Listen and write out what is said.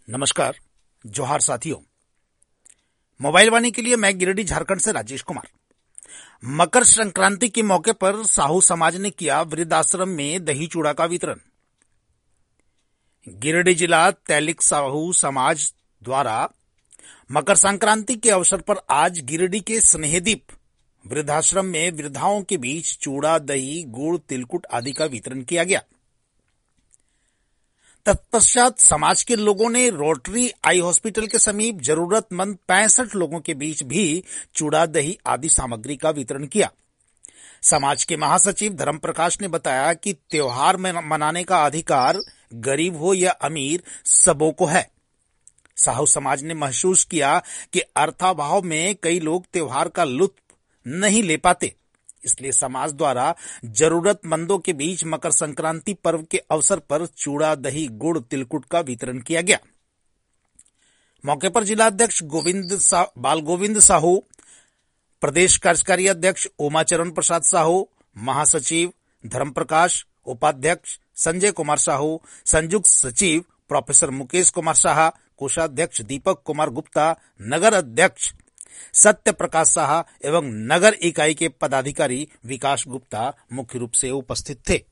नमस्कार, जोहार साथियों। मोबाइल वाणी के लिए मैं गिरिडीह झारखंड से राजेश कुमार। मकर संक्रांति के मौके पर साहू समाज ने किया वृद्धाश्रम में दही चूड़ा का वितरण। गिरिडीह जिला तैलिक साहू समाज द्वारा मकर संक्रांति के अवसर पर आज गिरिडीह के स्नेहदीप वृद्धाश्रम में वृद्धाओं के बीच चूड़ा, दही, गुड़, तिलकुट आदि का वितरण किया गया। तत्पश्चात समाज के लोगों ने रोटरी आई हॉस्पिटल के समीप जरूरतमंद 65 लोगों के बीच भी चूड़ा, दही आदि सामग्री का वितरण किया। समाज के महासचिव धर्म प्रकाश ने बताया कि त्योहार मनाने का अधिकार गरीब हो या अमीर सबों को है। साहू समाज ने महसूस किया कि अर्थाभाव में कई लोग त्योहार का लुत्फ नहीं ले पाते, इसलिए समाज द्वारा जरूरतमंदों के बीच मकर संक्रांति पर्व के अवसर पर चूड़ा, दही, गुड़, तिलकुट का वितरण किया गया। मौके पर जिला अध्यक्ष बाल गोविंद साहू, प्रदेश कार्यकारी अध्यक्ष उमाचरण प्रसाद साहू, महासचिव धर्म प्रकाश, उपाध्यक्ष संजय कुमार साहू, संयुक्त सचिव प्रोफेसर मुकेश कुमार शाह, कोषाध्यक्ष दीपक कुमार गुप्ता, नगर अध्यक्ष सत्य प्रकाश साहा एवं नगर इकाई के पदाधिकारी विकास गुप्ता मुख्य रूप से उपस्थित थे।